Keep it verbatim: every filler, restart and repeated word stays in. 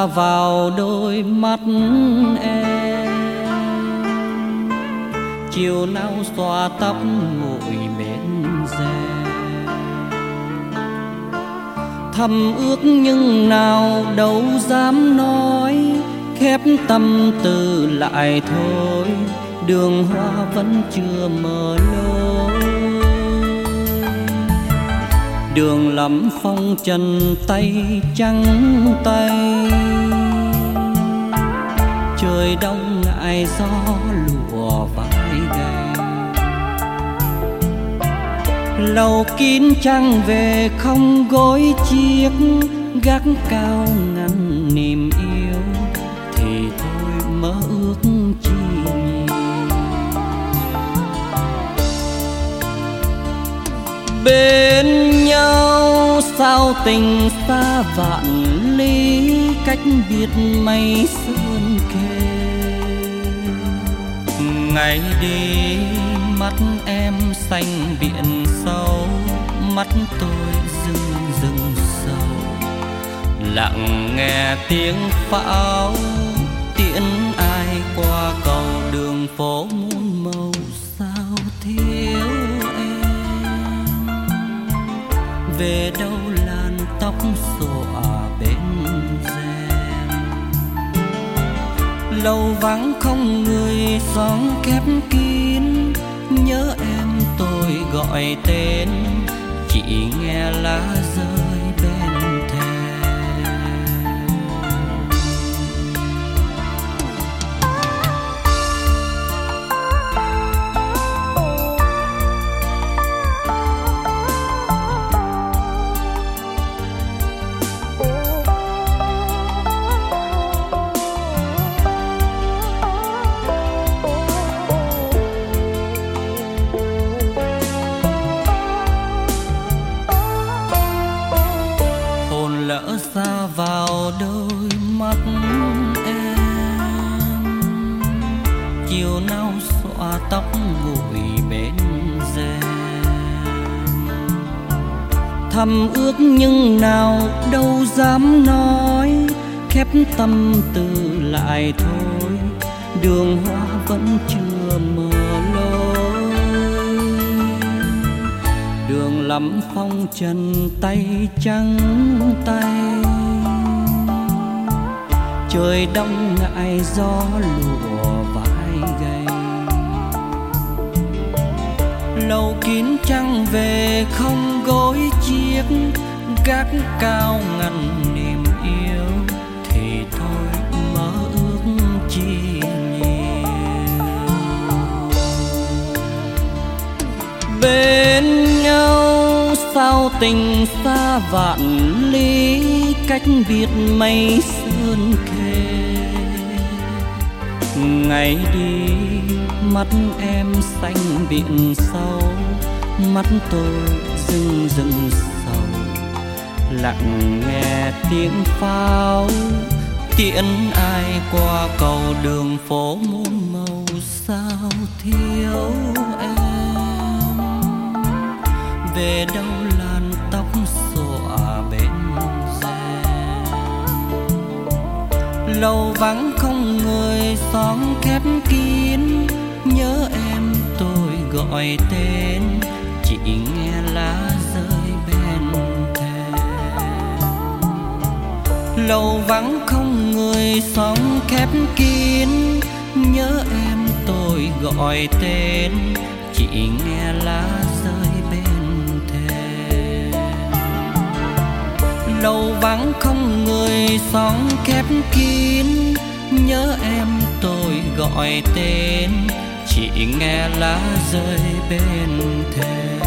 xa vào đôi mắt em. Chiều nào xòa tóc ngồi bên rèm, thầm ước nhưng nào đâu dám nói, khép tâm tư lại thôi, đường hoa vẫn chưa mở lối. Đường lắm phong trần tay trắng tay, trời đông ngại gió lụa vai gầy. Lầu kín trăng về không gối chiếc, gác cao ngăn niềm yêu, thì thôi mơ ước chi nhiều. Bên nhau sao tình xa vạn lý, cách biệt mây sơn kề. Ngày đi mắt em xanh biển sâu, mắt tôi rưng rưng sầu, lặng nghe tiếng pháo tiễn ai qua cầu đường phố muôn màu. Sao thiếu em, về đâu làn tóc xõa bên rèm. Lâu vắng không người, xóm khép kín, nhớ em tôi gọi tên, chỉ nghe lá rơi bên thềm. Lỡ xa vào đôi mắt em, chiều nào xõa tóc gội bên rèm. Thầm ước nhưng nào đâu dám nói, khép tâm tư lại thôi, đường hoa vẫn chưa mở lối. Đường lắm phong trần tay trắng tay, trời đông ngại gió lụa vai gầy. Lầu kín trăng về không gối chiếc, gác cao ngăn niềm yêu, thì thôi mơ ước chi nhiều. Bên nhau sao tình xa vạn lý, cách biệt mây sơn kề. Ngày đi mắt em xanh biển sâu, mắt tôi rưng rưng sầu, lặng nghe tiếng pháo tiễn ai qua cầu đường phố muôn màu. Sao thiếu em, về đâu làn tóc xõa bên rèm. Lâu vắng không người, xóm khép kín, nhớ em tôi gọi tên, chỉ nghe lá rơi bên thềm. Lâu vắng không người, xóm khép kín, nhớ em tôi gọi tên, chỉ nghe lá rơi bên thềm. Lâu vắng không người, xóm khép kín, nhớ em tôi gọi tên, chỉ nghe lá rơi bên thềm.